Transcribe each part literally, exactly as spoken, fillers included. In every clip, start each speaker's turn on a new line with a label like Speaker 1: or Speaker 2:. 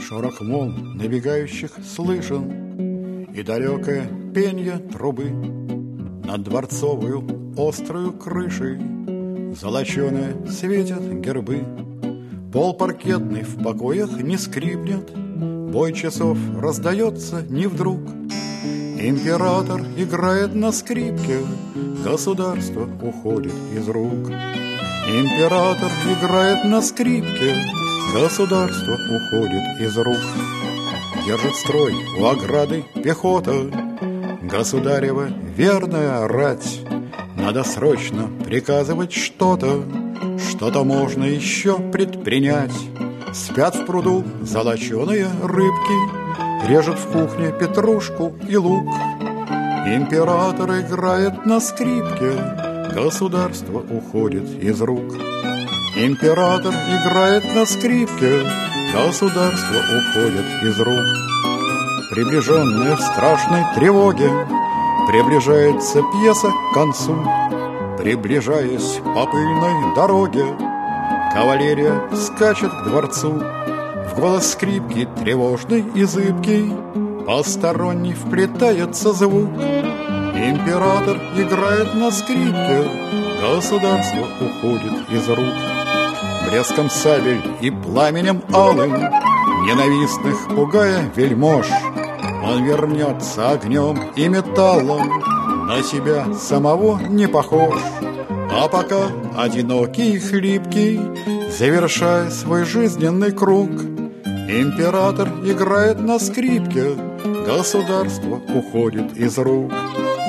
Speaker 1: Шорох волн набегающих слышен, и далекое пенье трубы над дворцовую острую крышей золоченые светят гербы. Пол паркетный в покоях не скрипнет, бой часов раздается не вдруг. Император играет на скрипке, государство уходит из рук. Император играет на скрипке, государство уходит из рук. Держит строй у ограды пехота, государева верная рать. Надо срочно приказывать что-то, что-то можно еще предпринять. Спят в пруду золоченые рыбки, режут в кухне петрушку и лук. Император играет на скрипке, государство уходит из рук. Император играет на скрипке, государство уходит из рук. Приближенная в страшной тревоге, приближается пьеса к концу. Приближаясь по пыльной дороге, кавалерия скачет к дворцу. В голос скрипки тревожный и зыбкий посторонний вплетается звук. Император играет на скрипке, государство уходит из рук. Блеском сабель и пламенем алым, ненавистных пугая вельмож, он вернется огнем и металлом, на себя самого не похож. А пока одинокий и хлипкий, завершая свой жизненный круг, император играет на скрипке, государство уходит из рук.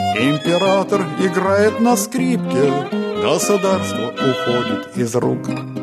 Speaker 1: Император играет на скрипке, государство уходит из рук.